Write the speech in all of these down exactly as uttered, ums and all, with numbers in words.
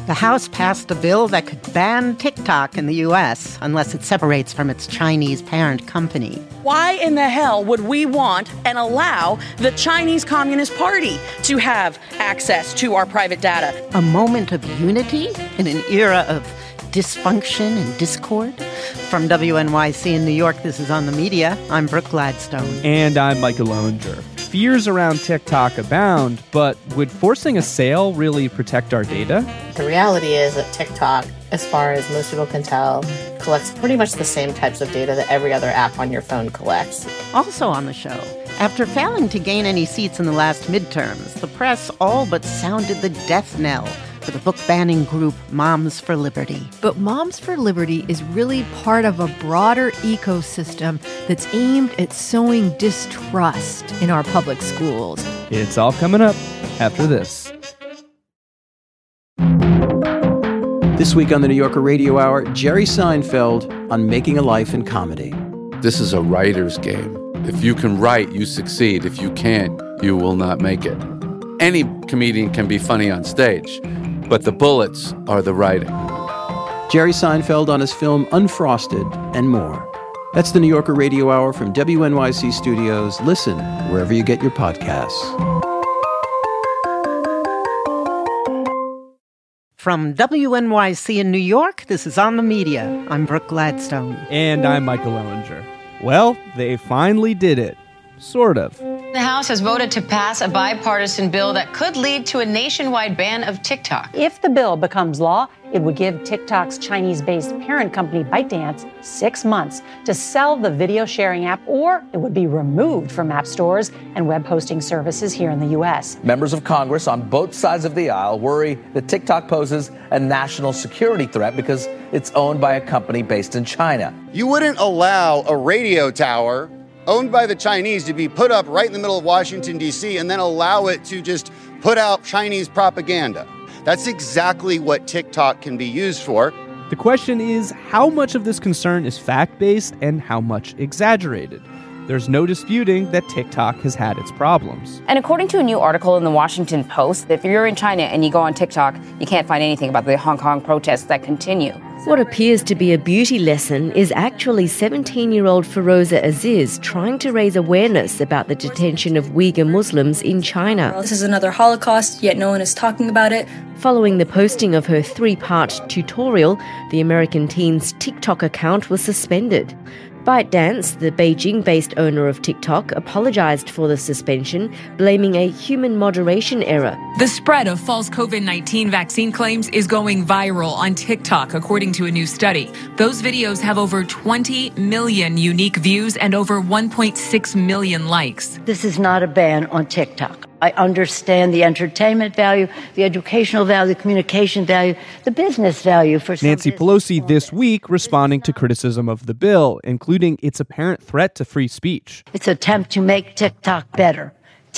The House passed a bill that could ban TikTok in the U S unless it separates from its Chinese parent company. Why in the hell would we want and allow the Chinese Communist Party to have access to our private data? A moment of unity in an era of dysfunction and discord? From W N Y C in New York, this is On the Media. I'm Brooke Gladstone. And I'm Michael Lowinger. Fears around TikTok abound, but would forcing a sale really protect our data? The reality is that TikTok, as far as most people can tell, collects pretty much the same types of data that every other app on your phone collects. Also on the show, after failing to gain any seats in the last midterms, the press all but sounded the death knell for the book-banning group Moms for Liberty. But Moms for Liberty is really part of a broader ecosystem that's aimed at sowing distrust in our public schools. It's all coming up after this. This week on the New Yorker Radio Hour, Jerry Seinfeld on making a life in comedy. This is a writer's game. If you can write, you succeed. If you can't, you will not make it. Any comedian can be funny on stage, but the bullets are the writing. Jerry Seinfeld on his film Unfrosted and more. That's the New Yorker Radio Hour from W N Y C Studios. Listen wherever you get your podcasts. From W N Y C in New York, this is On the Media. I'm Brooke Gladstone. And I'm Michael Lowinger. Well, they finally did it. Sort of. The House has voted to pass a bipartisan bill that could lead to a nationwide ban of TikTok. If the bill becomes law, it would give TikTok's Chinese-based parent company ByteDance six months to sell the video sharing app, or it would be removed from app stores and web hosting services here in the U S. Members of Congress on both sides of the aisle worry that TikTok poses a national security threat because it's owned by a company based in China. You wouldn't allow a radio tower owned by the Chinese to be put up right in the middle of Washington, D C, and then allow it to just put out Chinese propaganda. That's exactly what TikTok can be used for. The question is, how much of this concern is fact-based and how much exaggerated? There's no disputing that TikTok has had its problems. And according to a new article in the Washington Post, if you're in China and you go on TikTok, you can't find anything about the Hong Kong protests that continue. What appears to be a beauty lesson is actually seventeen-year-old Feroza Aziz trying to raise awareness about the detention of Uyghur Muslims in China. This is another Holocaust, yet no one is talking about it. Following the posting of her three-part tutorial, the American teen's TikTok account was suspended. ByteDance, the Beijing-based owner of TikTok, apologized for the suspension, blaming a human moderation error. The spread of false covid nineteen vaccine claims is going viral on TikTok, according to a new study. Those videos have over twenty million unique views and over one point six million likes. This is not a ban on TikTok. I understand the entertainment value, the educational value, the communication value, the business value for some Nancy Pelosi this week responding to criticism of the bill, including its apparent threat to free speech. It's an attempt to make TikTok better.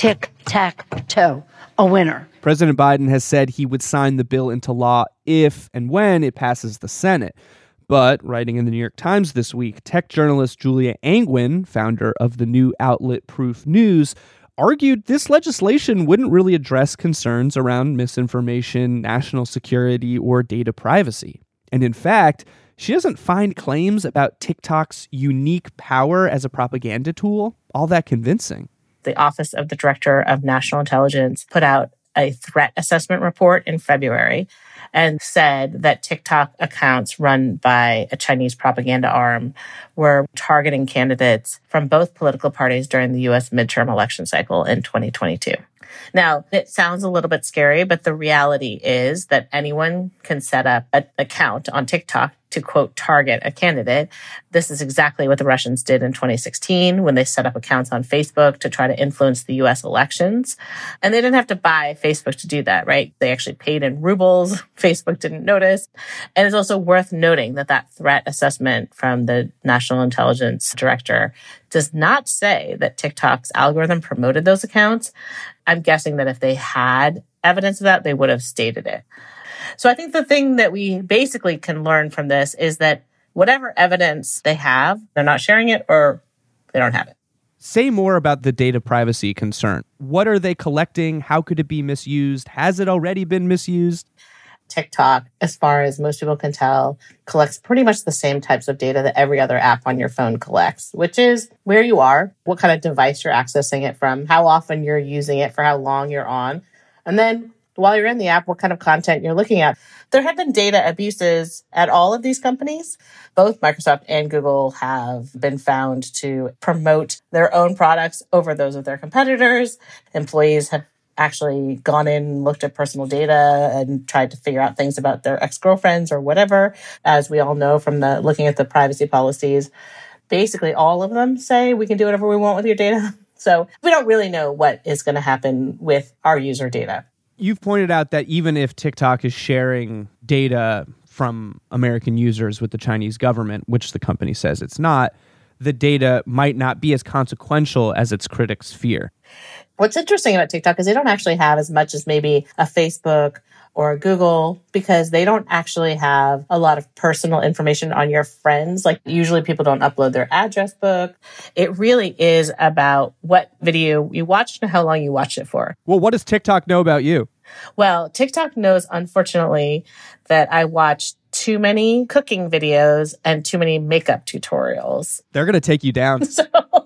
Tic-tac-toe, a winner. President Biden has said he would sign the bill into law if and when it passes the Senate. But, writing in the New York Times this week, tech journalist Julia Angwin, founder of the new outlet Proof News, argued this legislation wouldn't really address concerns around misinformation, national security, or data privacy. And in fact, she doesn't find claims about TikTok's unique power as a propaganda tool all that convincing. The Office of the Director of National Intelligence put out a threat assessment report in February and said that TikTok accounts run by a Chinese propaganda arm were targeting candidates from both political parties during the U S midterm election cycle in twenty twenty-two. Now, it sounds a little bit scary, but the reality is that anyone can set up an account on TikTok to, quote, target a candidate. This is exactly what the Russians did in twenty sixteen when they set up accounts on Facebook to try to influence the U S elections. And they didn't have to buy Facebook to do that, right? They actually paid in rubles. Facebook didn't notice. And it's also worth noting that that threat assessment from the National Intelligence Director does not say that TikTok's algorithm promoted those accounts. I'm guessing that if they had evidence of that, they would have stated it. So I think the thing that we basically can learn from this is that whatever evidence they have, they're not sharing it or they don't have it. Say more about the data privacy concern. What are they collecting? How could it be misused? Has it already been misused? TikTok, as far as most people can tell, collects pretty much the same types of data that every other app on your phone collects, which is where you are, what kind of device you're accessing it from, how often you're using it, for how long you're on, and then while you're in the app, what kind of content you're looking at. There have been data abuses at all of these companies. Both Microsoft and Google have been found to promote their own products over those of their competitors. Employees have actually gone in and looked at personal data and tried to figure out things about their ex-girlfriends or whatever. As we all know from the looking at the privacy policies, basically all of them say we can do whatever we want with your data. So we don't really know what is going to happen with our user data. You've pointed out that even if TikTok is sharing data from American users with the Chinese government, which the company says it's not, the data might not be as consequential as its critics fear. What's interesting about TikTok is they don't actually have as much as maybe a Facebook or a Google, because they don't actually have a lot of personal information on your friends. Like usually people don't upload their address book. It really is about what video you watched and how long you watched it for. Well, what does TikTok know about you? Well, TikTok knows, unfortunately, that I watch too many cooking videos and too many makeup tutorials. They're going to take you down. So,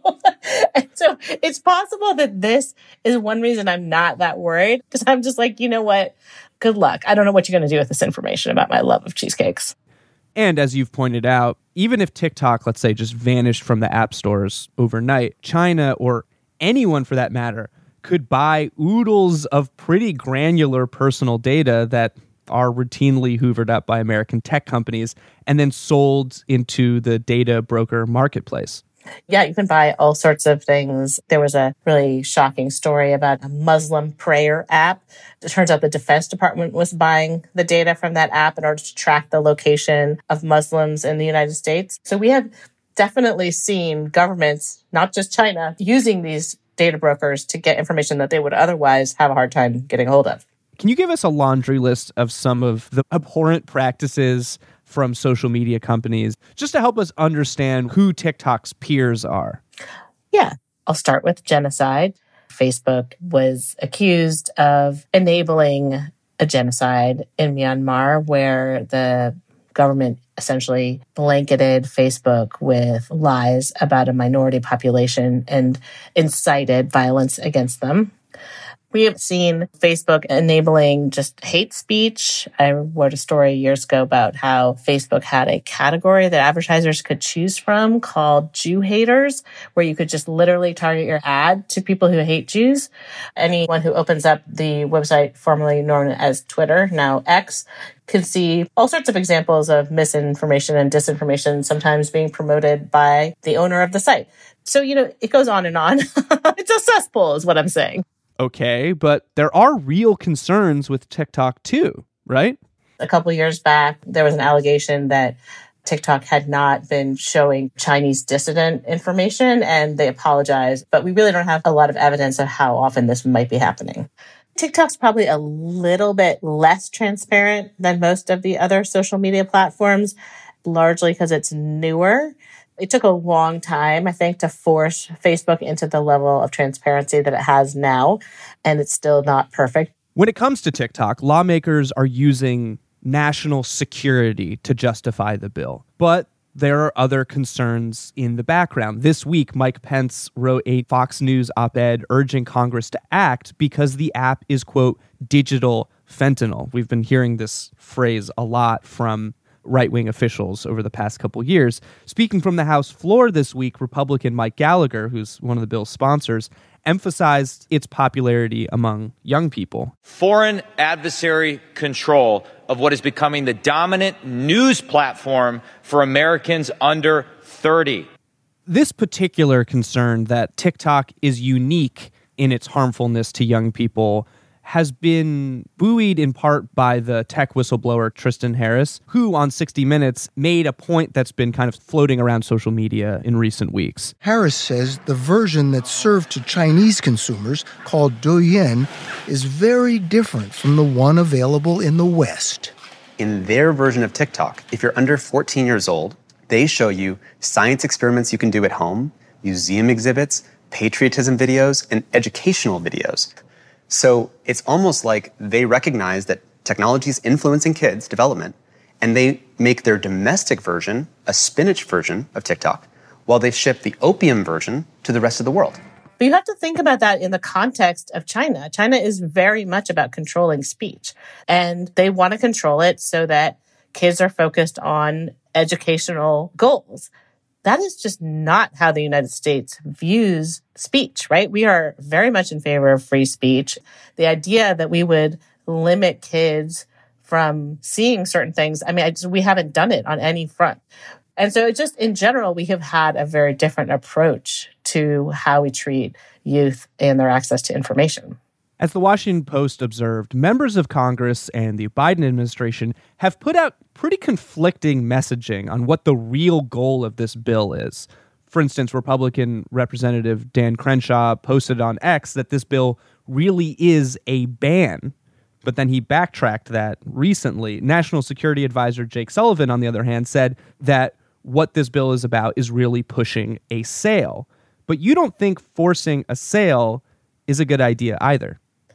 and so it's possible that this is one reason I'm not that worried, because I'm just like, you know what? Good luck. I don't know what you're going to do with this information about my love of cheesecakes. And as you've pointed out, even if TikTok, let's say, just vanished from the app stores overnight, China, or anyone for that matter, could buy oodles of pretty granular personal data that are routinely hoovered up by American tech companies and then sold into the data broker marketplace. Yeah, you can buy all sorts of things. There was a really shocking story about a Muslim prayer app. It turns out the Defense Department was buying the data from that app in order to track the location of Muslims in the United States. So we have definitely seen governments, not just China, using these data brokers to get information that they would otherwise have a hard time getting hold of. Can you give us a laundry list of some of the abhorrent practices from social media companies, just to help us understand who TikTok's peers are? Yeah, I'll start with genocide. Facebook was accused of enabling a genocide in Myanmar, where the government essentially blanketed Facebook with lies about a minority population and incited violence against them. We have seen Facebook enabling just hate speech. I wrote a story years ago about how Facebook had a category that advertisers could choose from called Jew haters, where you could just literally target your ad to people who hate Jews. Anyone who opens up the website formerly known as Twitter, now X, can see all sorts of examples of misinformation and disinformation sometimes being promoted by the owner of the site. So, you know, it goes on and on. It's a cesspool is what I'm saying. Okay, but there are real concerns with TikTok too, right? A couple years back, there was an allegation that TikTok had not been showing Chinese dissident information, and they apologized. But we really don't have a lot of evidence of how often this might be happening. TikTok's probably a little bit less transparent than most of the other social media platforms, largely because it's newer. It took a long time, I think, to force Facebook into the level of transparency that it has now, and it's still not perfect. When it comes to TikTok, lawmakers are using national security to justify the bill, but there are other concerns in the background. This week, Mike Pence wrote a Fox News op-ed urging Congress to act because the app is, quote, digital fentanyl. We've been hearing this phrase a lot from right-wing officials over the past couple years. Speaking from the House floor this week, Republican Mike Gallagher, who's one of the bill's sponsors, emphasized its popularity among young people. Foreign adversary control of what is becoming the dominant news platform for Americans under thirty. This particular concern that TikTok is unique in its harmfulness to young people has been buoyed in part by the tech whistleblower Tristan Harris, who on sixty minutes made a point that's been kind of floating around social media in recent weeks. Harris says the version that's served to Chinese consumers, called Douyin, is very different from the one available in the West. In their version of TikTok, if you're under fourteen years old, they show you science experiments you can do at home, museum exhibits, patriotism videos, and educational videos. So it's almost like they recognize that Technology's influencing kids' development, and they make their domestic version a spinach version of TikTok, while they ship the opium version to the rest of the world. But you have to think about that in the context of China. China is very much about controlling speech, and they want to control it so that kids are focused on educational goals. That is just not how the United States views speech, right? We are very much in favor of free speech. The idea that we would limit kids from seeing certain things, I mean, I just, we haven't done it on any front. And so it just, in general, we have had a very different approach to how we treat youth and their access to information. As the Washington Post observed, members of Congress and the Biden administration have put out pretty conflicting messaging on what the real goal of this bill is. For instance, Republican Representative Dan Crenshaw posted on X that this bill really is a ban, but then he backtracked that recently. National Security Advisor Jake Sullivan, on the other hand, said that what this bill is about is really pushing a sale. But you don't think forcing a sale is a good idea either.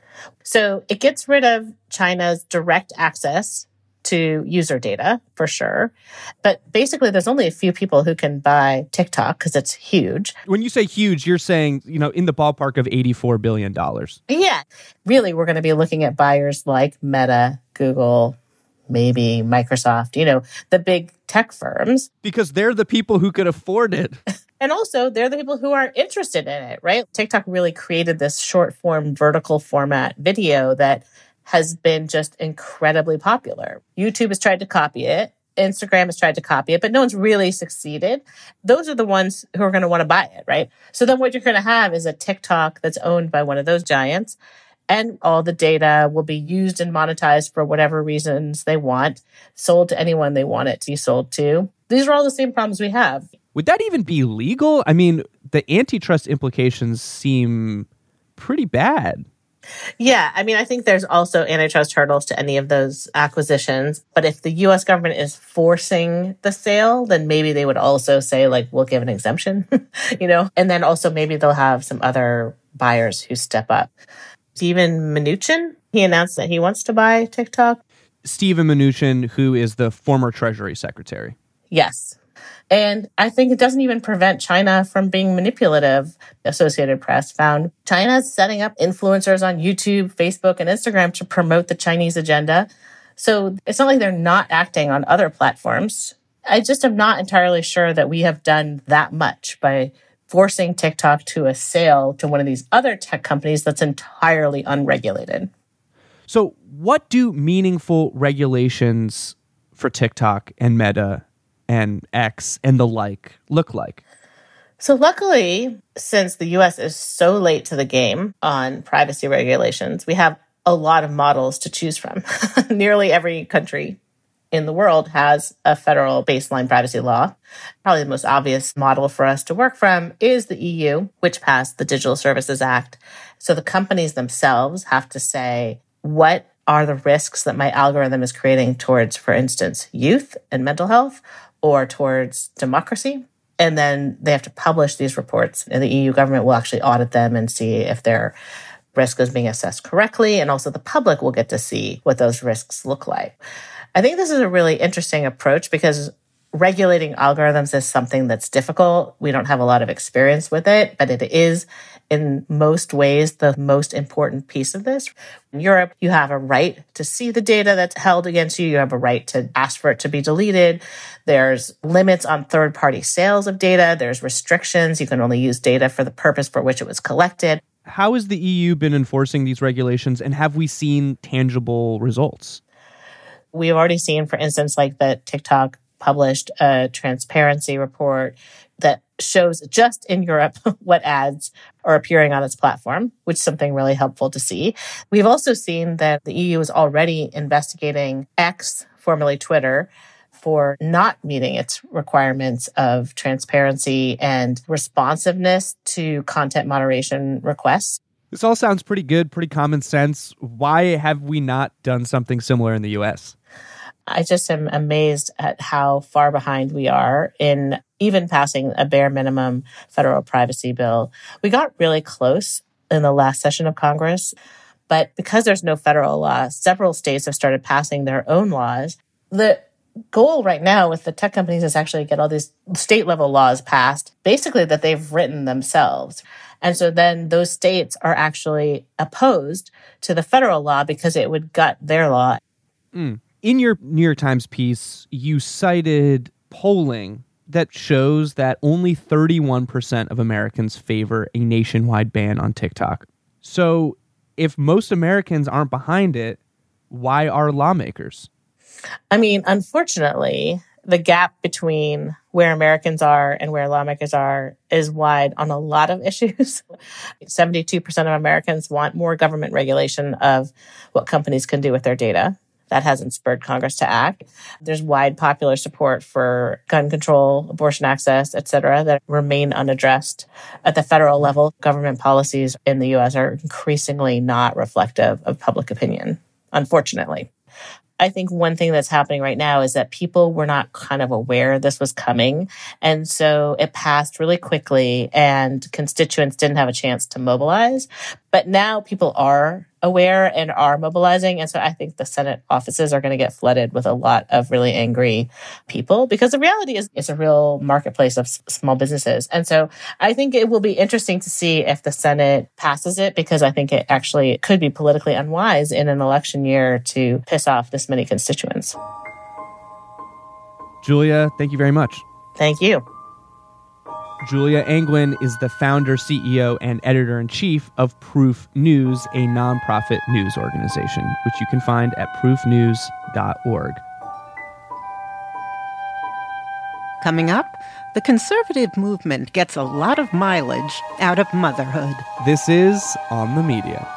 So it gets rid of China's direct access to user data, for sure. But basically, there's only a few people who can buy TikTok because it's huge. When you say huge, you're saying, you know, in the ballpark of eighty-four billion dollars. Yeah. Really, we're going to be looking at buyers like Meta, Google, maybe Microsoft, you know, the big tech firms. Because they're the people who could afford it. And also, they're the people who are interested in it, right? TikTok really created this short form, vertical format video that has been just incredibly popular. YouTube has tried to copy it. Instagram has tried to copy it, but no one's really succeeded. Those are the ones who are going to want to buy it, right? So then what you're going to have is a TikTok that's owned by one of those giants, and all the data will be used and monetized for whatever reasons they want, sold to anyone they want it to be sold to. These are all the same problems we have. Would that even be legal? I mean, the antitrust implications seem pretty bad. Yeah, I mean, I think there's also antitrust hurdles to any of those acquisitions. But if the U S government is forcing the sale, then maybe they would also say, like, we'll give an exemption, you know? And then also maybe they'll have some other buyers who step up. Steven Mnuchin, he announced that he wants to buy TikTok. Steven Mnuchin, who is the former Treasury Secretary. Yes. And I think it doesn't even prevent China from being manipulative. Associated Press found China's setting up influencers on YouTube, Facebook, and Instagram to promote the Chinese agenda. So it's not like they're not acting on other platforms. I just am not entirely sure that we have done that much by forcing TikTok to a sale to one of these other tech companies that's entirely unregulated. So what do meaningful regulations for TikTok and Meta and X and the like look like? So luckily, since the U S is so late to the game on privacy regulations, we have a lot of models to choose from. Nearly every country in the world has a federal baseline privacy law. Probably the most obvious model for us to work from is the E U, which passed the Digital Services Act. So the companies themselves have to say, what are the risks that my algorithm is creating towards, for instance, youth and mental health, or towards democracy? And then they have to publish these reports, and the E U government will actually audit them and see if their risk is being assessed correctly. And also the public will get to see what those risks look like. I think this is a really interesting approach because regulating algorithms is something that's difficult. We don't have a lot of experience with it, but it is in most ways the most important piece of this. In Europe, you have a right to see the data that's held against you. You have a right to ask for it to be deleted. There's limits on third-party sales of data. There's restrictions. You can only use data for the purpose for which it was collected. How has the E U been enforcing these regulations, and have we seen tangible results? We've already seen, for instance, like that TikTok published a transparency report that shows just in Europe what ads are appearing on its platform, which is something really helpful to see. We've also seen that the E U is already investigating X, formerly Twitter, for not meeting its requirements of transparency and responsiveness to content moderation requests. This all sounds pretty good, pretty common sense. Why have we not done something similar in the U S? I just am amazed at how far behind we are in even passing a bare minimum federal privacy bill. We got really close in the last session of Congress, But because there's no federal law, several states have started passing their own laws. The goal right now with the tech companies is actually to get all these state level laws passed, basically that they've written themselves. And so then those states are actually opposed to the federal law because it would gut their law. Mm. In your New York Times piece, you cited polling that shows that only thirty-one percent of Americans favor a nationwide ban on TikTok. So if most Americans aren't behind it, why are lawmakers? I mean, unfortunately, the gap between where Americans are and where lawmakers are is wide on a lot of issues. seventy-two percent of Americans want more government regulation of what companies can do with their data. That hasn't spurred Congress to act. There's wide popular support for gun control, abortion access, et cetera, that remain unaddressed. At the federal level, government policies in the U S are increasingly not reflective of public opinion, unfortunately. I think one thing that's happening right now is that people were not kind of aware this was coming. And so it passed really quickly and constituents didn't have a chance to mobilize. But now people are aware and are mobilizing. And so I think the Senate offices are going to get flooded with a lot of really angry people because the reality is it's a real marketplace of s- small businesses. And so I think it will be interesting to see if the Senate passes it because I think it actually could be politically unwise in an election year to piss off this many constituents. Julia, thank you very much. Thank you. Julia Angwin is the founder, C E O, and editor-in-chief of Proof News, a nonprofit news organization, which you can find at proof news dot org. Coming up, the conservative movement gets a lot of mileage out of motherhood. This is On the Media.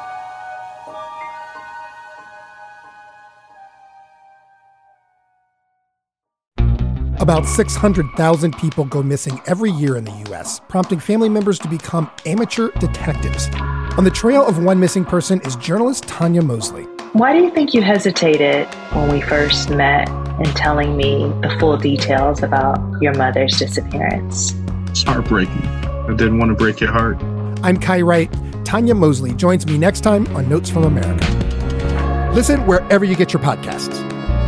About six hundred thousand people go missing every year in the U S, prompting family members to become amateur detectives. On the trail of one missing person is journalist Tanya Mosley. Why do you think you hesitated when we first met in telling me the full details about your mother's disappearance? It's heartbreaking. I didn't want to break your heart. I'm Kai Wright. Tanya Mosley joins me next time on Notes from America. Listen wherever you get your podcasts.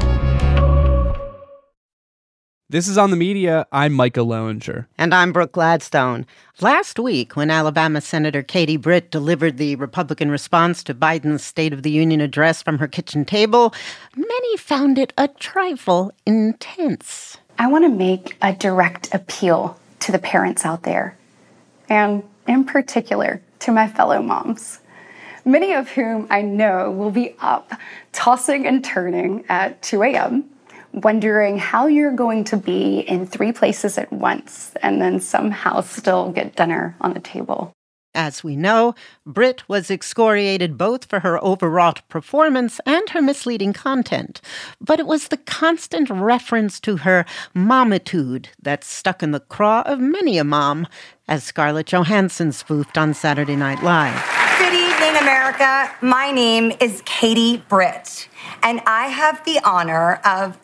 This is On the Media. I'm Micah Loewinger. And I'm Brooke Gladstone. Last week, when Alabama Senator Katie Britt delivered the Republican response to Biden's State of the Union address from her kitchen table, many found it a trifle intense. I want to make a direct appeal to the parents out there, and in particular, to my fellow moms, many of whom I know will be up, tossing and turning at two a.m., wondering how you're going to be in three places at once and then somehow still get dinner on the table. As we know, Britt was excoriated both for her overwrought performance and her misleading content. But it was the constant reference to her momitude that stuck in the craw of many a mom, as Scarlett Johansson spoofed on Saturday Night Live. Good evening, America. My name is Katie Britt, and I have the honor of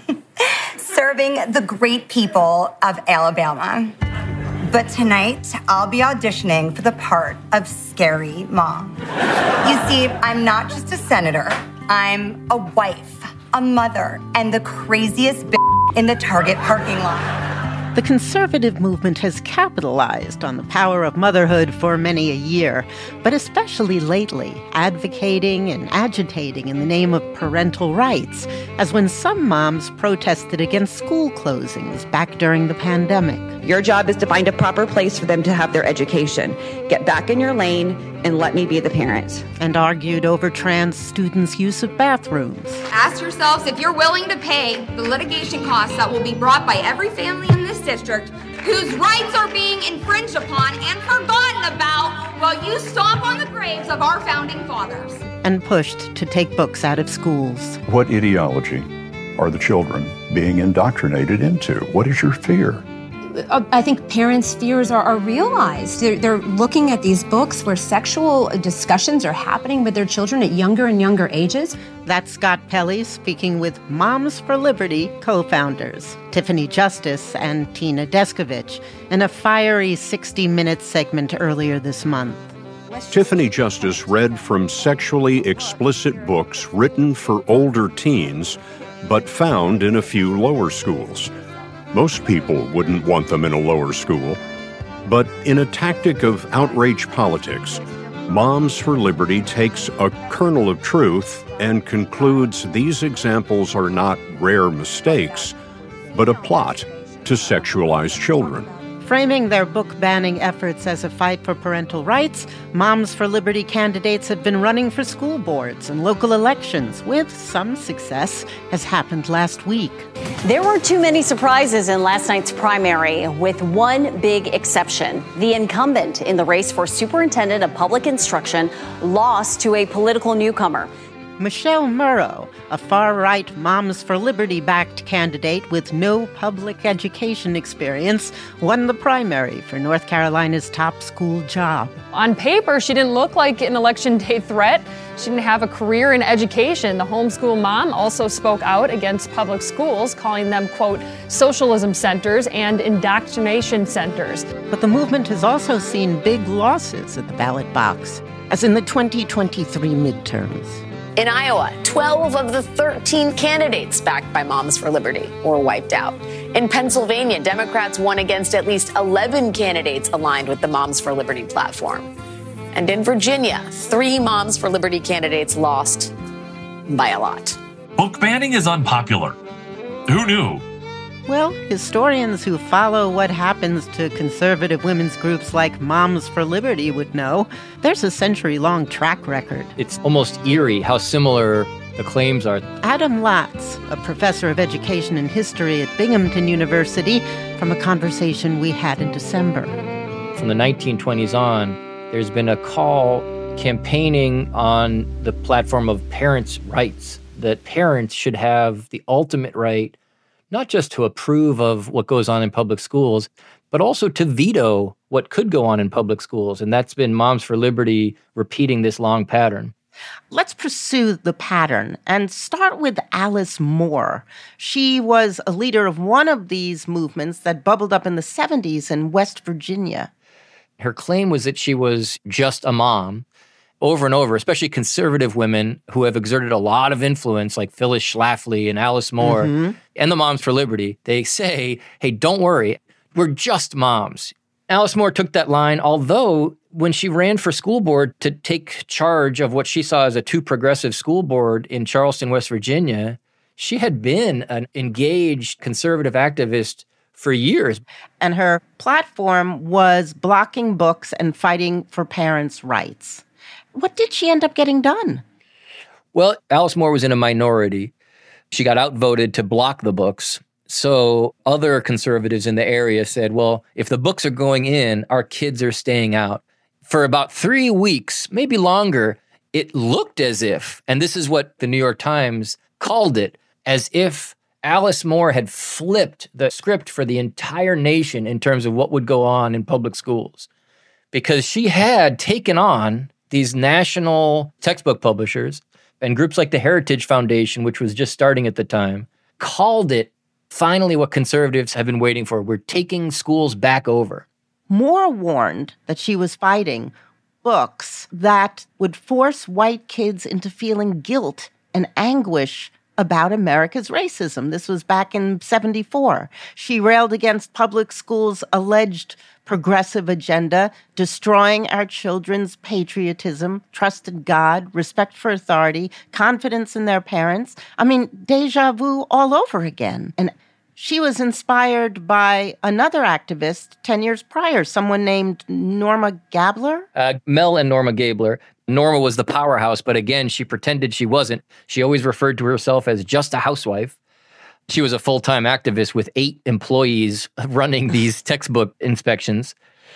serving the great people of Alabama. But tonight, I'll be auditioning for the part of Scary Mom. You see, I'm not just a senator. I'm a wife, a mother, and the craziest bitch in the Target parking lot. The conservative movement has capitalized on the power of motherhood for many a year, but especially lately, advocating and agitating in the name of parental rights, as when some moms protested against school closings back during the pandemic. Your job is to find a proper place for them to have their education. Get back in your lane and let me be the parent. And argued over trans students' use of bathrooms. Ask yourselves if you're willing to pay the litigation costs that will be brought by every family in this district whose rights are being infringed upon and forgotten about while you stomp on the graves of our founding fathers. And pushed to take books out of schools. What ideology are the children being indoctrinated into? What is your fear? I think parents' fears are, are realized. They're, they're looking at these books where sexual discussions are happening with their children at younger and younger ages. That's Scott Pelley speaking with Moms for Liberty co-founders, Tiffany Justice and Tina Descovich, in a fiery sixty-minute segment earlier this month. Tiffany Justice read from sexually explicit books written for older teens, but found in a few lower schools. Most people wouldn't want them in a lower school. But in a tactic of outrage politics, Moms for Liberty takes a kernel of truth and concludes these examples are not rare mistakes, but a plot to sexualize children. Framing their book-banning efforts as a fight for parental rights, Moms for Liberty candidates have been running for school boards and local elections, with some success, as happened last week. There were too many surprises in last night's primary, with one big exception. The incumbent in the race for superintendent of public instruction lost to a political newcomer. Michelle Murrow, a far-right Moms for Liberty-backed candidate with no public education experience, won the primary for North Carolina's top school job. On paper, she didn't look like an election day threat. She didn't have a career in education. The homeschool mom also spoke out against public schools, calling them, quote, socialism centers and indoctrination centers. But the movement has also seen big losses at the ballot box, as in the twenty twenty-three midterms. In Iowa, twelve of the thirteen candidates backed by Moms for Liberty were wiped out. In Pennsylvania, Democrats won against at least eleven candidates aligned with the Moms for Liberty platform. And in Virginia, three Moms for Liberty candidates lost by a lot. Book banning is unpopular. Who knew? Well, historians who follow what happens to conservative women's groups like Moms for Liberty would know. There's a century-long track record. It's almost eerie how similar the claims are. Adam Latz, a professor of education and history at Binghamton University, from a conversation we had in December. From the nineteen twenties on, there's been a call campaigning on the platform of parents' rights, that parents should have the ultimate right not just to approve of what goes on in public schools, but also to veto what could go on in public schools. And that's been Moms for Liberty repeating this long pattern. Let's pursue the pattern and start with Alice Moore. She was a leader of one of these movements that bubbled up in the seventies in West Virginia. Her claim was that she was just a mom. Over and over, especially conservative women who have exerted a lot of influence, like Phyllis Schlafly and Alice Moore, mm-hmm. and the Moms for Liberty, they say, hey, don't worry, we're just moms. Alice Moore took that line, although when she ran for school board to take charge of what she saw as a too progressive school board in Charleston, West Virginia, she had been an engaged conservative activist for years. And her platform was blocking books and fighting for parents' rights. What did she end up getting done? Well, Alice Moore was in a minority. She got outvoted to block the books. So other conservatives in the area said, well, if the books are going in, our kids are staying out. For about three weeks, maybe longer, it looked as if, and this is what the New York Times called it, as if Alice Moore had flipped the script for the entire nation in terms of what would go on in public schools. Because she had taken on these national textbook publishers and groups like the Heritage Foundation, which was just starting at the time, called it finally what conservatives have been waiting for. We're taking schools back over. Moore warned that she was fighting books that would force white kids into feeling guilt and anguish about America's racism. This was back in seventy-four. She railed against public schools' alleged progressive agenda, destroying our children's patriotism, trust in God, respect for authority, confidence in their parents. I mean, deja vu all over again. And she was inspired by another activist ten years prior, someone named Norma Gabler. Uh, Mel and Norma Gabler. Norma was the powerhouse, but again, she pretended she wasn't. She always referred to herself as just a housewife. She was a full-time activist with eight employees running these textbook inspections.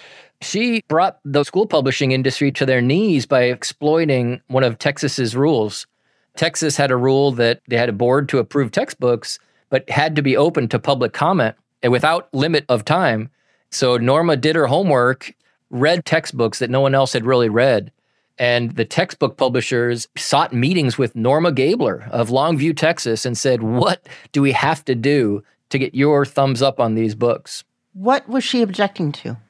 She brought the school publishing industry to their knees by exploiting one of Texas's rules. Texas had a rule that they had a board to approve textbooks, but had to be open to public comment and without limit of time. So Norma did her homework, read textbooks that no one else had really read. And the textbook publishers sought meetings with Norma Gabler of Longview, Texas, and said, what do we have to do to get your thumbs up on these books? What was she objecting to?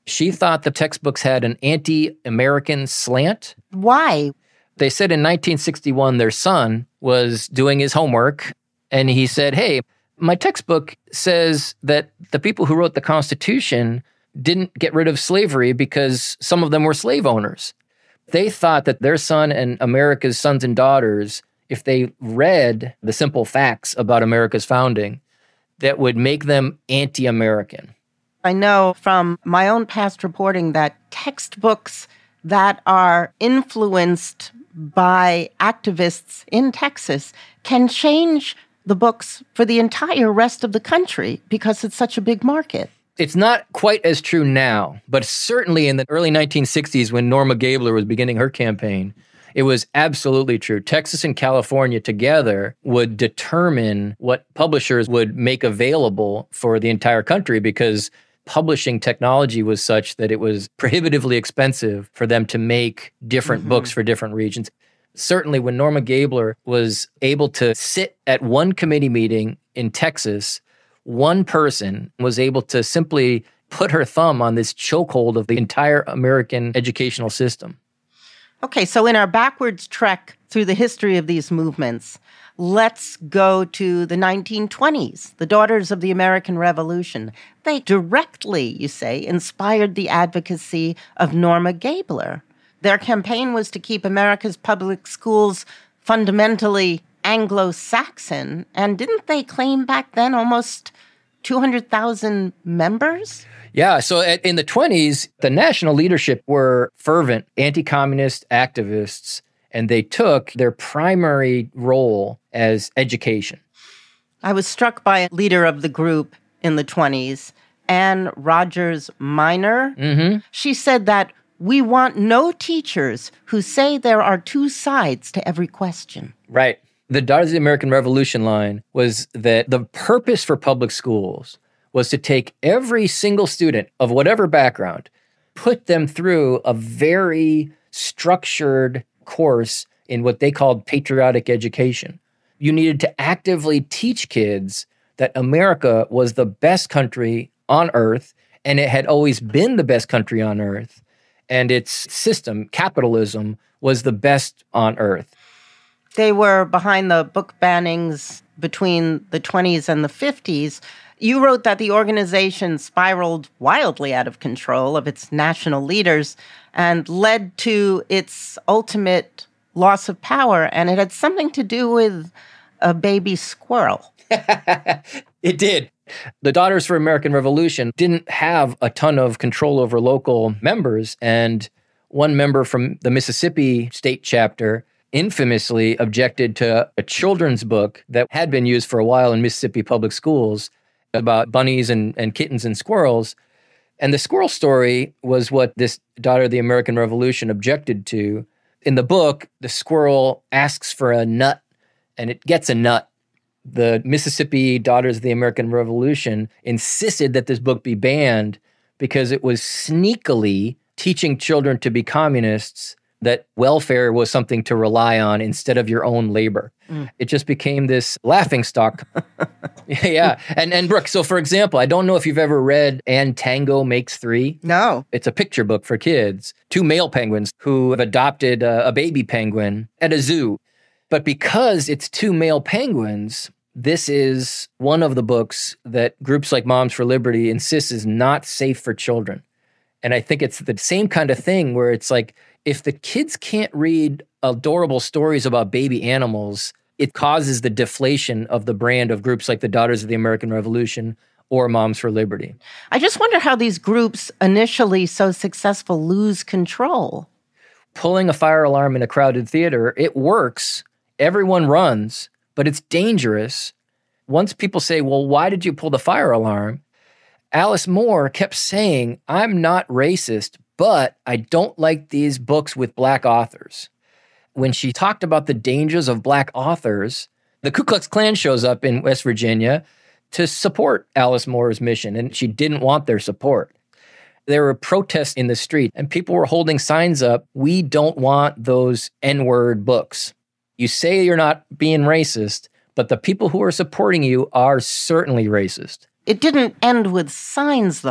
She thought the textbooks had an anti-American slant. Why? They said in nineteen sixty-one, their son was doing his homework, and he said, hey, my textbook says that the people who wrote the Constitution didn't get rid of slavery because some of them were slave owners. They thought that their son and America's sons and daughters, if they read the simple facts about America's founding, that would make them anti-American. I know from my own past reporting that textbooks that are influenced by activists in Texas can change the books for the entire rest of the country because it's such a big market. It's not quite as true now, but certainly in the early nineteen sixties when Norma Gabler was beginning her campaign, it was absolutely true. Texas and California together would determine what publishers would make available for the entire country because publishing technology was such that it was prohibitively expensive for them to make different mm-hmm. books for different regions. Certainly when Norma Gabler was able to sit at one committee meeting in Texas, one person was able to simply put her thumb on this chokehold of the entire American educational system. Okay, so in our backwards trek through the history of these movements, let's go to the nineteen twenties, the Daughters of the American Revolution. They directly, you say, inspired the advocacy of Norma Gabler. Their campaign was to keep America's public schools fundamentally Anglo-Saxon, and didn't they claim back then almost two hundred thousand members? Yeah, so in the twenties, the national leadership were fervent anti-communist activists, and they took their primary role as education. I was struck by a leader of the group in the twenties, Anne Rogers Minor. Mm-hmm. She said that we want no teachers who say there are two sides to every question. Right. The Daughters of the American Revolution line was that the purpose for public schools was to take every single student of whatever background, put them through a very structured course in what they called patriotic education. You needed to actively teach kids that America was the best country on earth, and it had always been the best country on earth, and its system, capitalism, was the best on earth. They were behind the book bannings between the twenties and the fifties. You wrote that the organization spiraled wildly out of control of its national leaders and led to its ultimate loss of power, and it had something to do with a baby squirrel. It did. The Daughters for American Revolution didn't have a ton of control over local members, and one member from the Mississippi state chapter infamously objected to a children's book that had been used for a while in Mississippi public schools about bunnies and, and kittens and squirrels. And the squirrel story was what this Daughter of the American Revolution objected to. In the book, the squirrel asks for a nut, and it gets a nut. The Mississippi Daughters of the American Revolution insisted that this book be banned because it was sneakily teaching children to be communists, that welfare was something to rely on instead of your own labor. Mm. It just became this laughingstock. yeah. And and Brooke, so for example, I don't know if you've ever read And Tango Makes Three. No. It's a picture book for kids. Two male penguins who have adopted a, a baby penguin at a zoo. But because it's two male penguins, this is one of the books that groups like Moms for Liberty insists is not safe for children. And I think it's the same kind of thing where it's like, if the kids can't read adorable stories about baby animals, it causes the deflation of the brand of groups like the Daughters of the American Revolution or Moms for Liberty. I just wonder how these groups, initially so successful, lose control. Pulling a fire alarm in a crowded theater, it works. Everyone runs, but it's dangerous. Once people say, well, why did you pull the fire alarm? Alice Moore kept saying, I'm not racist, but I don't like these books with Black authors. When she talked about the dangers of Black authors, the Ku Klux Klan shows up in West Virginia to support Alice Moore's mission, and she didn't want their support. There were protests in the street, and people were holding signs up, we don't want those N-word books. You say you're not being racist, but the people who are supporting you are certainly racist. It didn't end with signs, though,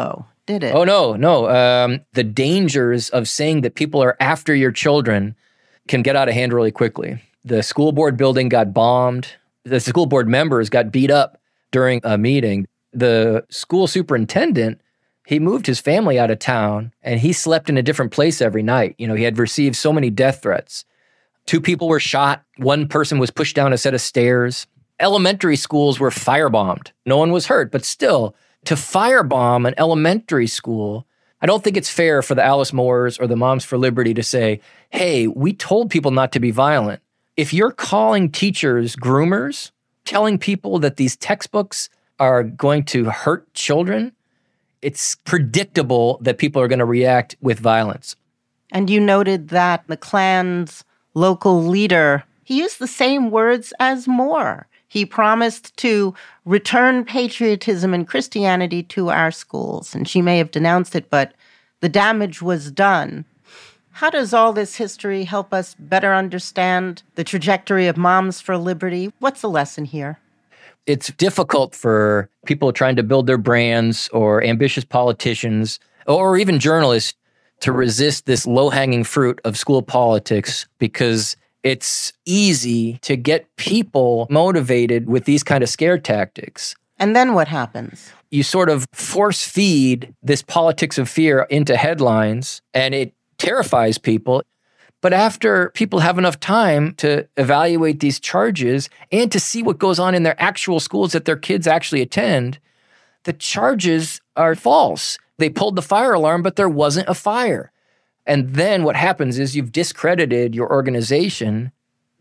did it? Oh, no, no. Um, the dangers of saying that people are after your children can get out of hand really quickly. The school board building got bombed. The school board members got beat up during a meeting. The school superintendent, he moved his family out of town and he slept in a different place every night. You know, he had received so many death threats. Two people were shot. One person was pushed down a set of stairs. Elementary schools were firebombed. No one was hurt, but still, to firebomb an elementary school, I don't think it's fair for the Alice Moores or the Moms for Liberty to say, hey, we told people not to be violent. If you're calling teachers groomers, telling people that these textbooks are going to hurt children, it's predictable that people are going to react with violence. And you noted that the Klan's local leader, he used the same words as Moore. He promised to return patriotism and Christianity to our schools. And she may have denounced it, but the damage was done. How does all this history help us better understand the trajectory of Moms for Liberty? What's the lesson here? It's difficult for people trying to build their brands or ambitious politicians or even journalists to resist this low-hanging fruit of school politics because it's easy to get people motivated with these kind of scare tactics. And then what happens? You sort of force feed this politics of fear into headlines, and it terrifies people. But after people have enough time to evaluate these charges and to see what goes on in their actual schools that their kids actually attend, the charges are false. They pulled the fire alarm, but there wasn't a fire. And then what happens is you've discredited your organization.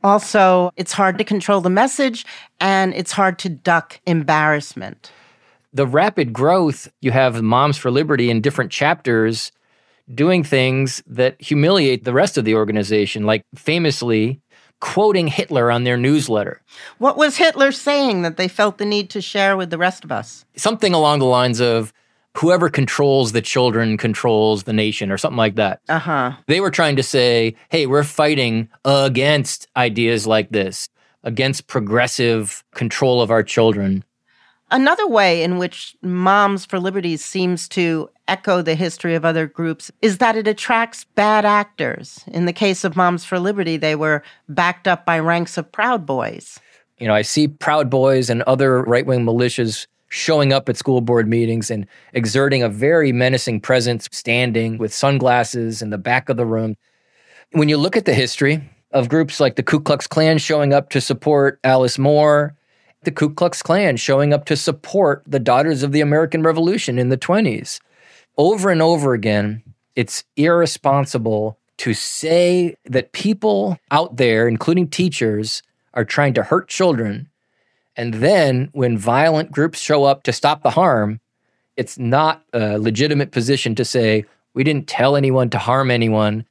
Also, it's hard to control the message, and it's hard to duck embarrassment. The rapid growth, you have Moms for Liberty in different chapters doing things that humiliate the rest of the organization, like famously quoting Hitler on their newsletter. What was Hitler saying that they felt the need to share with the rest of us? Something along the lines of, whoever controls the children controls the nation, or something like that. Uh-huh. They were trying to say, hey, we're fighting against ideas like this, against progressive control of our children. Another way in which Moms for Liberty seems to echo the history of other groups is that it attracts bad actors. In the case of Moms for Liberty, they were backed up by ranks of Proud Boys. You know, I see Proud Boys and other right-wing militias showing up at school board meetings and exerting a very menacing presence, standing with sunglasses in the back of the room. When you look at the history of groups like the Ku Klux Klan showing up to support Alice Moore, the Ku Klux Klan showing up to support the Daughters of the American Revolution in the twenties, over and over again, it's irresponsible to say that people out there, including teachers, are trying to hurt children. And then when violent groups show up to stop the harm, it's not a legitimate position to say, we didn't tell anyone to harm anyone.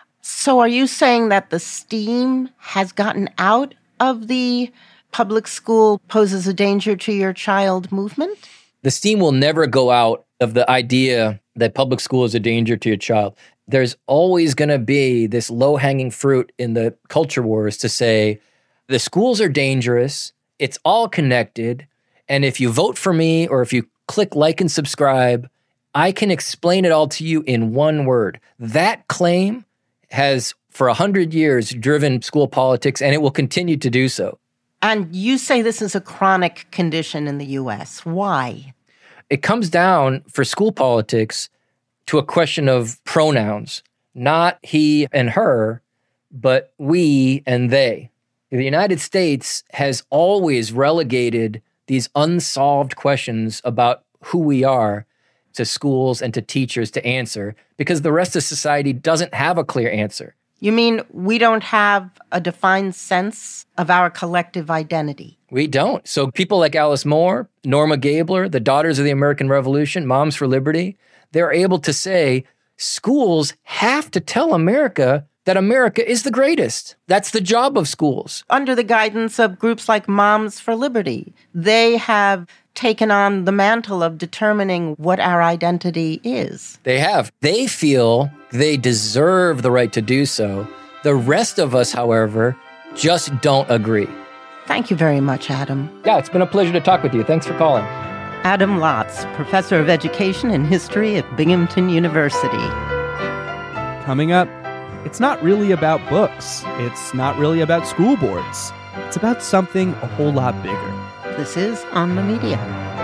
So are you saying that the steam has gotten out of the public school poses a danger to your child movement? The steam will never go out of the idea that public school is a danger to your child. There's always going to be this low-hanging fruit in the culture wars to say, the schools are dangerous, it's all connected, and if you vote for me or if you click like and subscribe, I can explain it all to you in one word. That claim has, for a hundred years, driven school politics, and it will continue to do so. And you say this is a chronic condition in the U S. Why? It comes down, for school politics, to a question of pronouns. Not he and her, but we and they. The United States has always relegated these unsolved questions about who we are to schools and to teachers to answer because the rest of society doesn't have a clear answer. You mean we don't have a defined sense of our collective identity? We don't. So people like Alice Moore, Norma Gabler, the Daughters of the American Revolution, Moms for Liberty, they're able to say schools have to tell America that America is the greatest. That's the job of schools. Under the guidance of groups like Moms for Liberty, they have taken on the mantle of determining what our identity is. They have. They feel they deserve the right to do so. The rest of us, however, just don't agree. Thank you very much, Adam. Yeah, it's been a pleasure to talk with you. Thanks for calling. Adam Lotz, professor of education and history at Binghamton University. Coming up, it's not really about books. It's not really about school boards. It's about something a whole lot bigger. This is On the Media.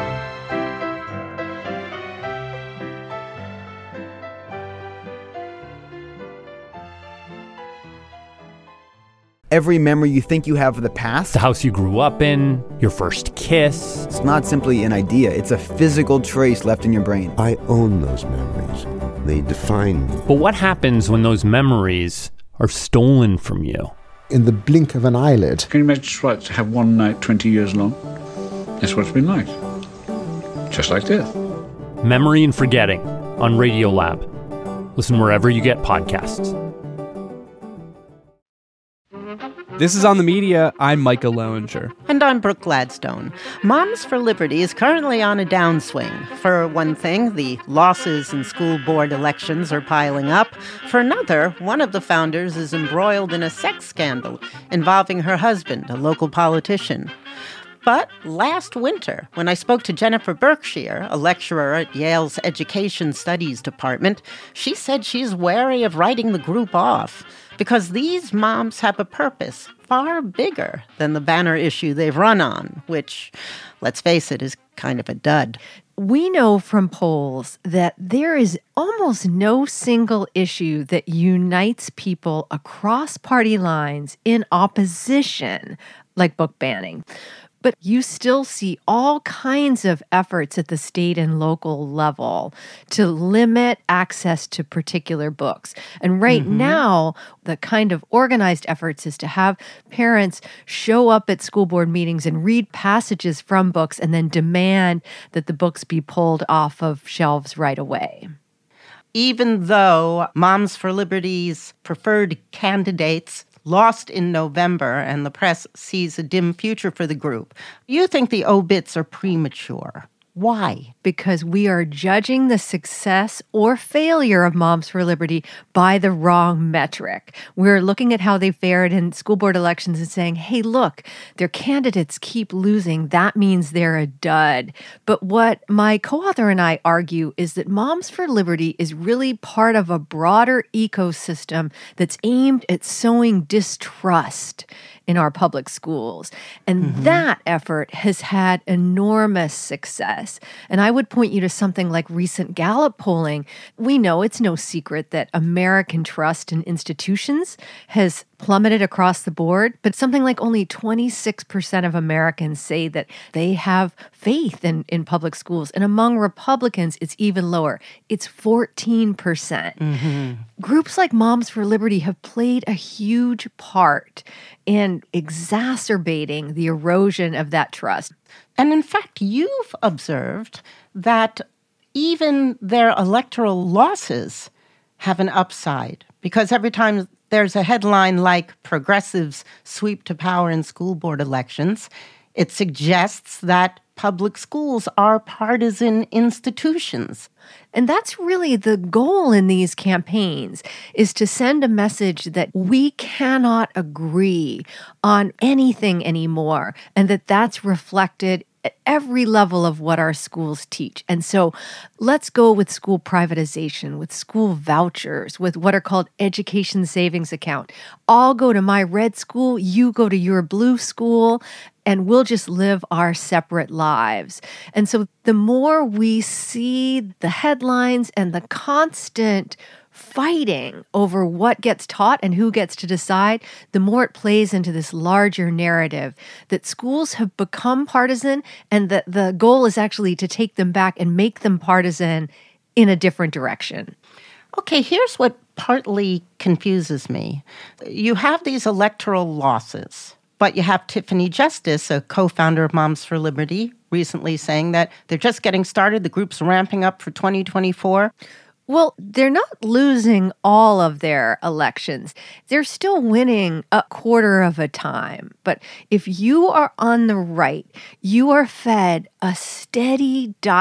Every memory you think you have of the past, the house you grew up in, your first kiss. It's not simply an idea, it's a physical trace left in your brain. I own those memories. They define me. But what happens when those memories are stolen from you? In the blink of an eyelid. Can you imagine what to have one night twenty years long? That's what it's been like. Just like this. Memory and Forgetting on Radiolab. Listen wherever you get podcasts. This is On the Media. I'm Micah Loewinger. And I'm Brooke Gladstone. Moms for Liberty is currently on a downswing. For one thing, the losses in school board elections are piling up. For another, one of the founders is embroiled in a sex scandal involving her husband, a local politician. But last winter, when I spoke to Jennifer Berkshire, a lecturer at Yale's Education Studies Department, she said she's wary of writing the group off because these moms have a purpose far bigger than the banner issue they've run on, which, let's face it, is kind of a dud. We know from polls that there is almost no single issue that unites people across party lines in opposition, like book banning. But you still see all kinds of efforts at the state and local level to limit access to particular books. And right mm-hmm. now, the kind of organized efforts is to have parents show up at school board meetings and read passages from books and then demand that the books be pulled off of shelves right away. Even though Moms for Liberty's preferred candidates lost in November and the press sees a dim future for the group, you think the obits are premature. Why? Because we are judging the success or failure of Moms for Liberty by the wrong metric. We're looking at how they fared in school board elections and saying, hey, look, their candidates keep losing. That means they're a dud. But what my co-author and I argue is that Moms for Liberty is really part of a broader ecosystem that's aimed at sowing distrust in our public schools. And mm-hmm. that effort has had enormous success. And I would point you to something like recent Gallup polling. We know it's no secret that American trust in institutions has plummeted across the board, but something like only twenty-six percent of Americans say that they have faith in, in public schools. And among Republicans, it's even lower. It's fourteen percent. Mm-hmm. Groups like Moms for Liberty have played a huge part in exacerbating the erosion of that trust. And in fact, you've observed that even their electoral losses have an upside, because every time there's a headline like progressives sweep to power in school board elections, it suggests that public schools are partisan institutions. And that's really the goal in these campaigns, is to send a message that we cannot agree on anything anymore, and that that's reflected at every level of what our schools teach. And so let's go with school privatization, with school vouchers, with what are called education savings account. I'll go to my red school, you go to your blue school, and we'll just live our separate lives. And so the more we see the headlines and the constant fighting over what gets taught and who gets to decide, the more it plays into this larger narrative that schools have become partisan and that the goal is actually to take them back and make them partisan in a different direction. Okay, here's what partly confuses me. You have these electoral losses, but you have Tiffany Justice, a co-founder of Moms for Liberty, recently saying that they're just getting started, the group's ramping up for twenty twenty-four. Well, they're not losing all of their elections. They're still winning a quarter of a time. But if you are on the right, you are fed a steady diet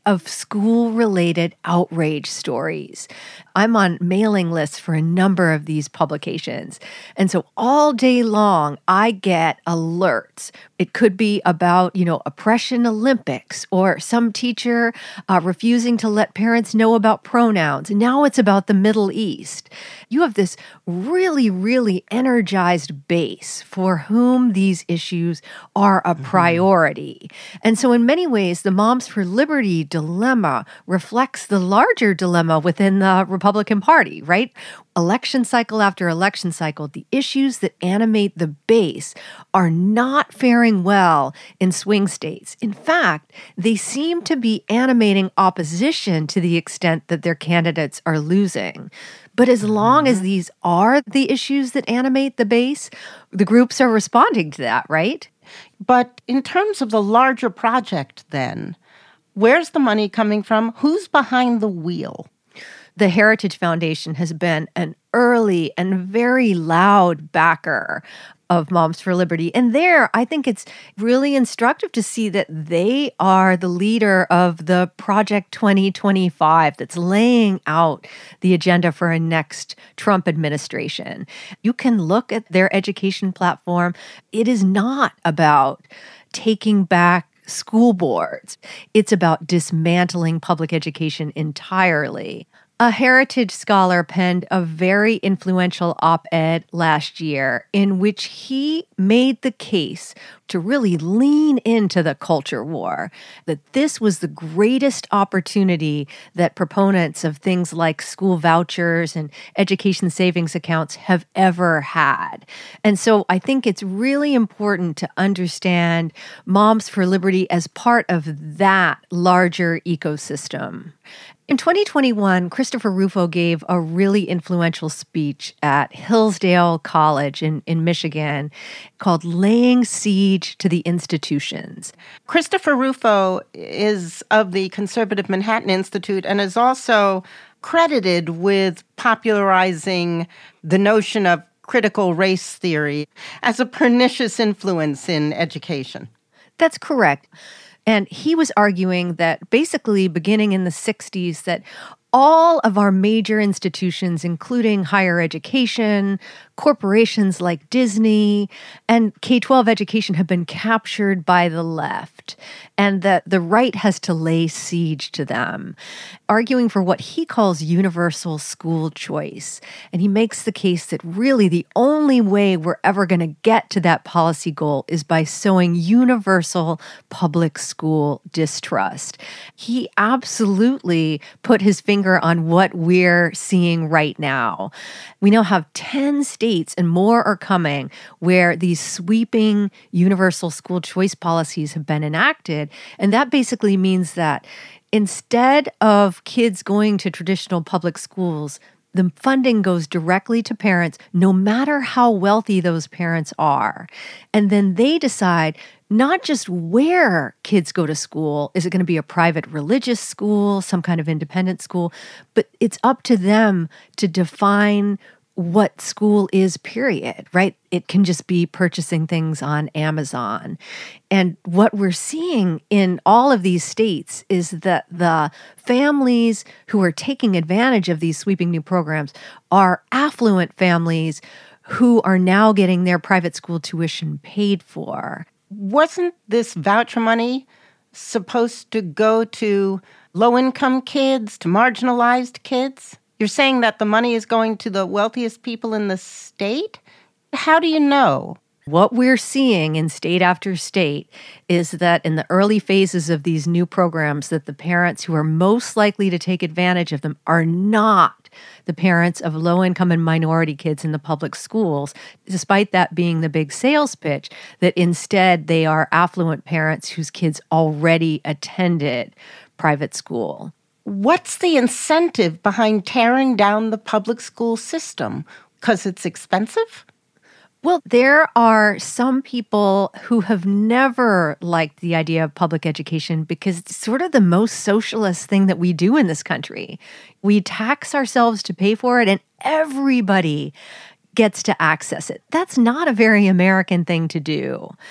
of school-related outrage stories. I'm on mailing lists for a number of these publications. And so all day long, I get alerts. It could be about, you know, oppression Olympics or some teacher uh, refusing to let parents know about pronouns. Now it's about the Middle East. You have this really, really energized base for whom these issues are a priority. And so in many ways, the Moms for Liberty dilemma reflects the larger dilemma within the Republican Party, right? Election cycle after election cycle, the issues that animate the base are not faring well in swing states. In fact, they seem to be animating opposition to the extent that their candidates are losing. But as long as these are the issues that animate the base, the groups are responding to that, right? But in terms of the larger project, then, where's the money coming from? Who's behind the wheel? The Heritage Foundation has been an early and very loud backer of Moms for Liberty. And there, I think it's really instructive to see that they are the leader of the Project twenty twenty-five that's laying out the agenda for a next Trump administration. You can look at their education platform. It is not about taking back school boards. It's about dismantling public education entirely. A Heritage scholar penned a very influential op-ed last year in which he made the case to really lean into the culture war, that this was the greatest opportunity that proponents of things like school vouchers and education savings accounts have ever had. And so I think it's really important to understand Moms for Liberty as part of that larger ecosystem. In twenty twenty-one, Christopher Rufo gave a really influential speech at Hillsdale College in, in Michigan called Laying Siege to the Institutions. Christopher Rufo is of the Conservative Manhattan Institute and is also credited with popularizing the notion of critical race theory as a pernicious influence in education. That's correct. And he was arguing that basically beginning in the sixties that all of our major institutions, including higher education, corporations like Disney, and K twelve education have been captured by the left, and that the right has to lay siege to them, arguing for what he calls universal school choice. And he makes the case that really the only way we're ever going to get to that policy goal is by sowing universal public school distrust. He absolutely put his finger on what we're seeing right now. We now have ten states and more are coming where these sweeping universal school choice policies have been enacted. And that basically means that instead of kids going to traditional public schools, the funding goes directly to parents, no matter how wealthy those parents are. And then they decide not just where kids go to school. Is it going to be a private religious school, some kind of independent school? But it's up to them to define what school is, period, right? It can just be purchasing things on Amazon. And what we're seeing in all of these states is that the families who are taking advantage of these sweeping new programs are affluent families who are now getting their private school tuition paid for. Wasn't this voucher money supposed to go to low-income kids, to marginalized kids? You're saying that the money is going to the wealthiest people in the state? How do you know? What we're seeing in state after state is that in the early phases of these new programs, that the parents who are most likely to take advantage of them are not the parents of low-income and minority kids in the public schools, despite that being the big sales pitch, that instead they are affluent parents whose kids already attended private school. What's the incentive behind tearing down the public school system? Because it's expensive? Well, there are some people who have never liked the idea of public education because it's sort of the most socialist thing that we do in this country. We tax ourselves to pay for it, and everybody gets to access it. That's not a very American thing to do.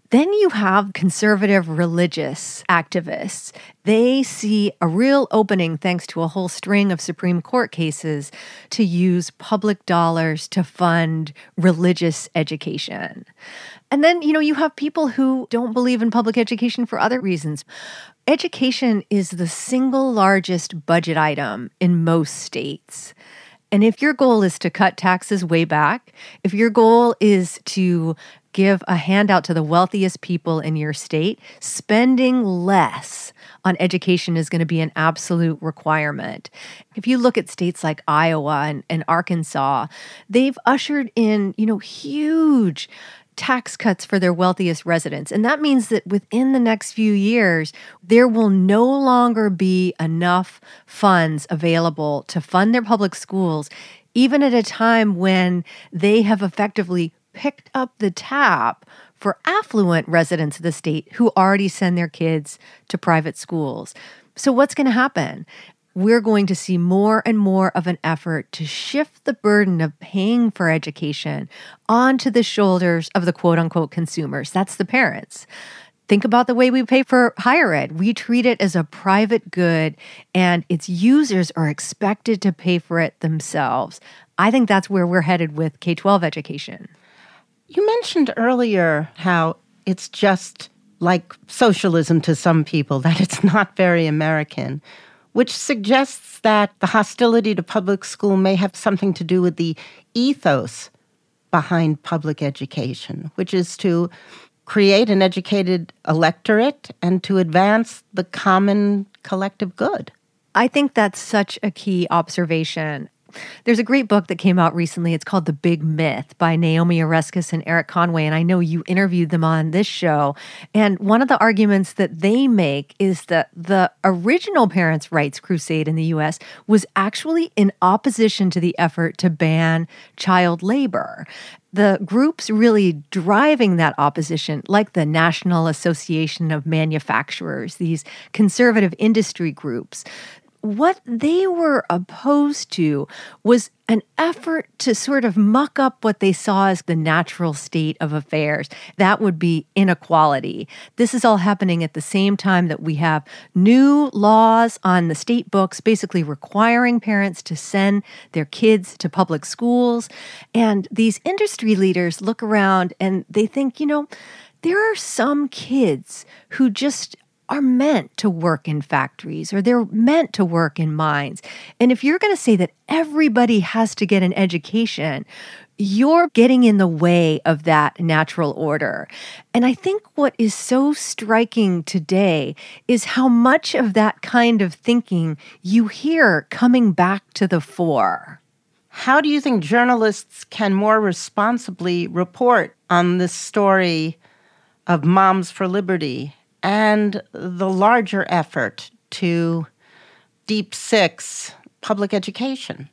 Then you have conservative religious activists. They see a real opening, thanks to a whole string of Supreme Court cases, to use public dollars to fund religious education. And then, you know, you have people who don't believe in public education for other reasons. Education is the single largest budget item in most states. And if your goal is to cut taxes way back, if your goal is to give a handout to the wealthiest people in your state, spending less on education is going to be an absolute requirement. If you look at states like Iowa and, and Arkansas, they've ushered in, you know, huge tax cuts for their wealthiest residents. And that means that within the next few years, there will no longer be enough funds available to fund their public schools, even at a time when they have effectively picked up the tab for affluent residents of the state who already send their kids to private schools. So what's going to happen? We're going to see more and more of an effort to shift the burden of paying for education onto the shoulders of the quote-unquote consumers. That's the parents. Think about the way we pay for higher ed. We treat it as a private good, and its users are expected to pay for it themselves. I think that's where we're headed with K twelve education. You mentioned earlier how it's just like socialism to some people, that it's not very American, which suggests that the hostility to public school may have something to do with the ethos behind public education, which is to create an educated electorate and to advance the common collective good. I think that's such a key observation. There's a great book that came out recently. It's called The Big Myth by Naomi Oreskes and Eric Conway. And I know you interviewed them on this show. And one of the arguments that they make is that the original parents' rights crusade in the U S was actually in opposition to the effort to ban child labor. The groups really driving that opposition, like the National Association of Manufacturers, these conservative industry groups, what they were opposed to was an effort to sort of muck up what they saw as the natural state of affairs. That would be inequality. This is all happening at the same time that we have new laws on the state books, basically requiring parents to send their kids to public schools. And these industry leaders look around and they think, you know, there are some kids who just are meant to work in factories or they're meant to work in mines. And if you're going to say that everybody has to get an education, you're getting in the way of that natural order. And I think what is so striking today is how much of that kind of thinking you hear coming back to the fore. How do you think journalists can more responsibly report on this story of Moms for Liberty and the larger effort to deep six public education?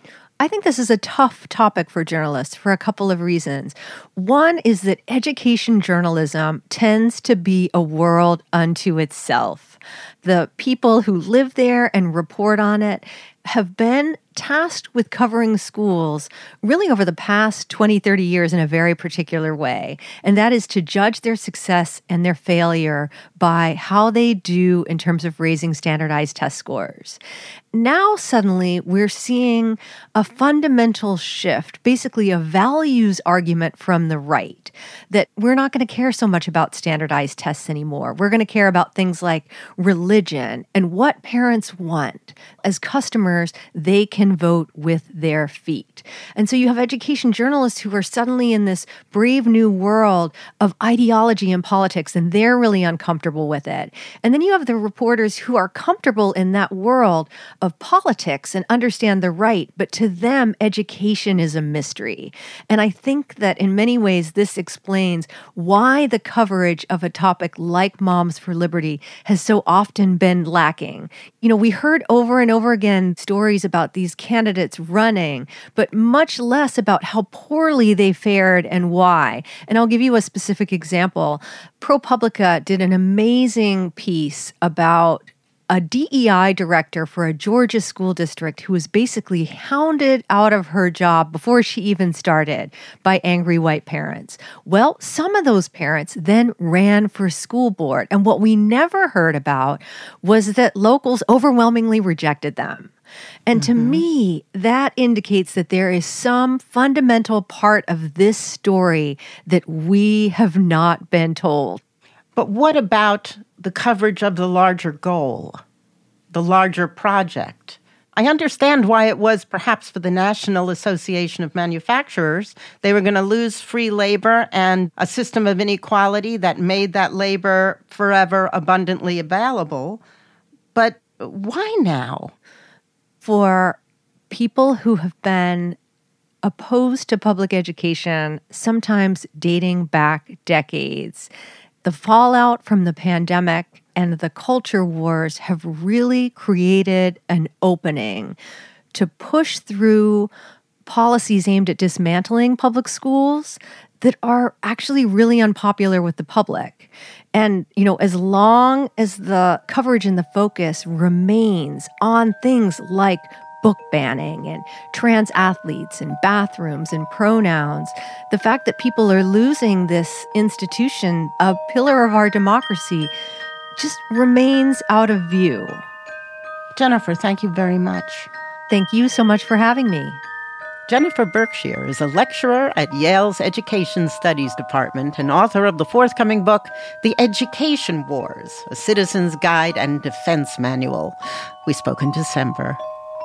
I think this is a tough topic for journalists for a couple of reasons. One is that education journalism tends to be a world unto itself. The people who live there and report on it have been tasked with covering schools really over the past twenty, thirty years in a very particular way. And that is to judge their success and their failure by how they do in terms of raising standardized test scores. Now, suddenly, we're seeing a fundamental shift, basically a values argument from the right, that we're not going to care so much about standardized tests anymore. We're going to care about things like religion and what parents want. As customers, they can vote with their feet. And so you have education journalists who are suddenly in this brave new world of ideology and politics, and they're really uncomfortable with it. And then you have the reporters who are comfortable in that world of politics and understand the right, but to them, education is a mystery. And I think that in many ways, this explains why the coverage of a topic like Moms for Liberty has so often been lacking. You know, we heard over and over again stories about these candidates running, but much less about how poorly they fared and why. And I'll give you a specific example. ProPublica did an amazing piece about a D E I director for a Georgia school district who was basically hounded out of her job before she even started by angry white parents. Well, some of those parents then ran for school board. And what we never heard about was that locals overwhelmingly rejected them. And to mm-hmm. me, that indicates that there is some fundamental part of this story that we have not been told. But what about the coverage of the larger goal, the larger project? I understand why it was perhaps for the National Association of Manufacturers. They were going to lose free labor and a system of inequality that made that labor forever abundantly available. But why now? For people who have been opposed to public education, sometimes dating back decades, the fallout from the pandemic and the culture wars have really created an opening to push through policies aimed at dismantling public schools that are actually really unpopular with the public. And, you know, as long as the coverage and the focus remains on things like book banning and trans athletes and bathrooms and pronouns, the fact that people are losing this institution, a pillar of our democracy, just remains out of view. Jennifer, thank you very much. Thank you so much for having me. Jennifer Berkshire is a lecturer at Yale's Education Studies Department and author of the forthcoming book, The Education Wars, A Citizen's Guide and Defense Manual. We spoke in December.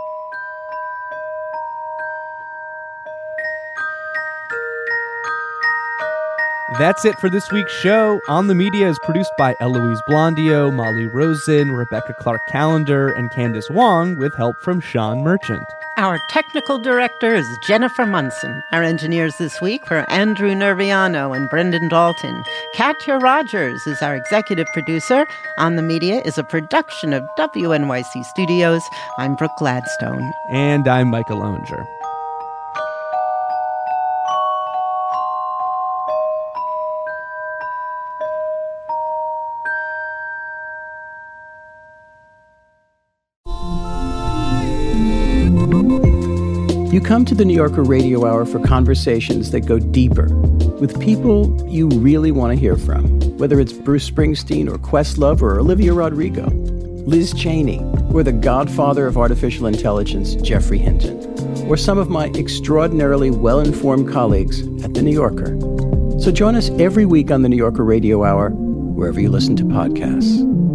That's it for this week's show. On the Media is produced by Eloise Blondio, Molly Rosen, Rebecca Clark-Callender, and Candace Wong, with help from Sean Merchant. Our technical director is Jennifer Munson. Our engineers this week were Andrew Nerviano and Brendan Dalton. Katya Rogers is our executive producer. On the Media is a production of W N Y C Studios. I'm Brooke Gladstone. And I'm Michael Owinger. You come to the New Yorker Radio Hour for conversations that go deeper with people you really want to hear from, whether it's Bruce Springsteen or Questlove or Olivia Rodrigo, Liz Cheney, or the godfather of artificial intelligence, Geoffrey Hinton, or some of my extraordinarily well-informed colleagues at The New Yorker. So join us every week on the New Yorker Radio Hour, wherever you listen to podcasts.